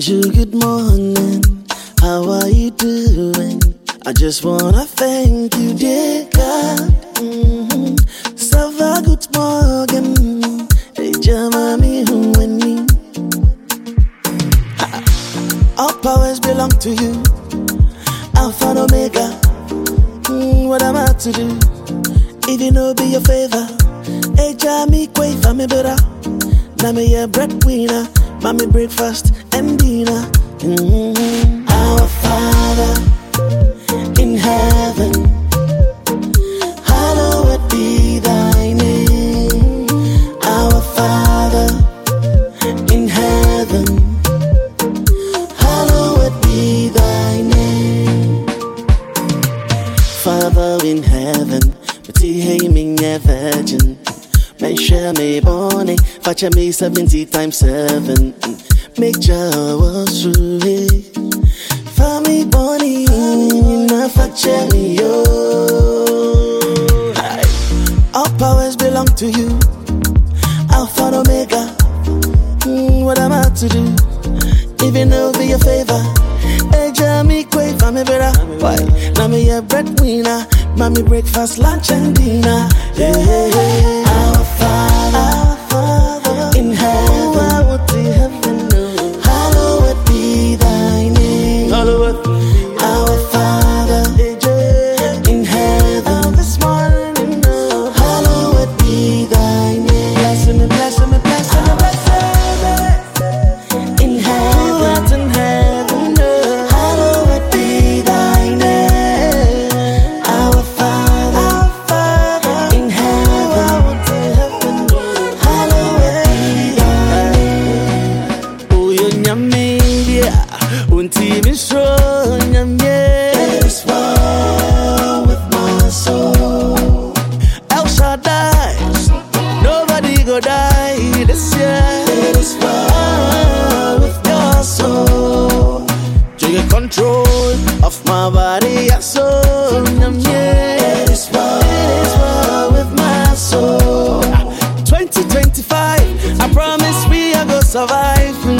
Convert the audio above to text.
Good morning, how are you doing? I just wanna thank you, dear God. Sava good morning, hey Jamami Huweni. All powers belong to you, Alpha and Omega. What am I to do? If you know be your favor, hey Jamie Quay for me better. Now me your breadwinner, mommy breakfast and dinner. Our Father in heaven, hallowed be thy name. Our Father in heaven, hallowed be thy name. Father in heaven, but he me a virgin. Make sure me born it, fetch me 70 times 7. Make sure was true. For me born in a fetch me yo. All powers belong to you, Alpha and Omega. What am I to do? Even though be your favor, hey Jamie Quay for me better. Why? Now me a breadwinner, mommy breakfast, lunch and dinner. Yeah. Our Father in heaven, hallowed be thy name. Our Father in heaven, this morning, hallowed be thy name. Bless me, bless me, bless me, bless me. In heaven, hallowed be thy name. Our Father in heaven, hallowed be thy name. Oh, you nyame, unti mi strong nyame. It is well with my soul. El Shaddai, nobody go die this year. It is well with your soul. Take control of my body and soul. It is well with my soul. 2025, I promise we are gonna survive.